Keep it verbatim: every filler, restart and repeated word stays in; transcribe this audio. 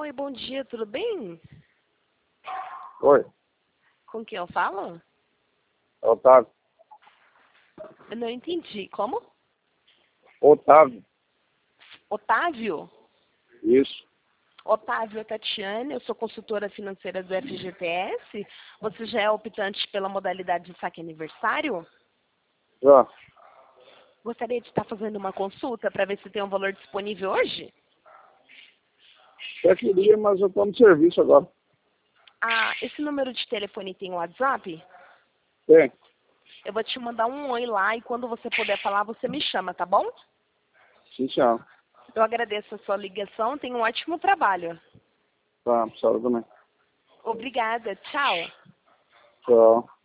Oi, bom dia, tudo bem? Oi, Com quem eu falo? Otávio. Eu não entendi. Como? Otávio, Otávio? isso. Otávio Tatiane, eu sou consultora financeira do F G T S. Você já é optante pela modalidade de saque aniversário? Já. Gostaria de estar fazendo uma consulta para ver se tem um valor disponível hoje? Até queria, mas eu estou no serviço agora. Ah, esse número de telefone tem WhatsApp? Tem. Eu vou te mandar um oi lá e quando você puder falar, você me chama, tá bom? Sim, senhor. Eu agradeço a sua ligação, tenha um ótimo trabalho. Tá, senhora também. Obrigada, tchau. Tchau.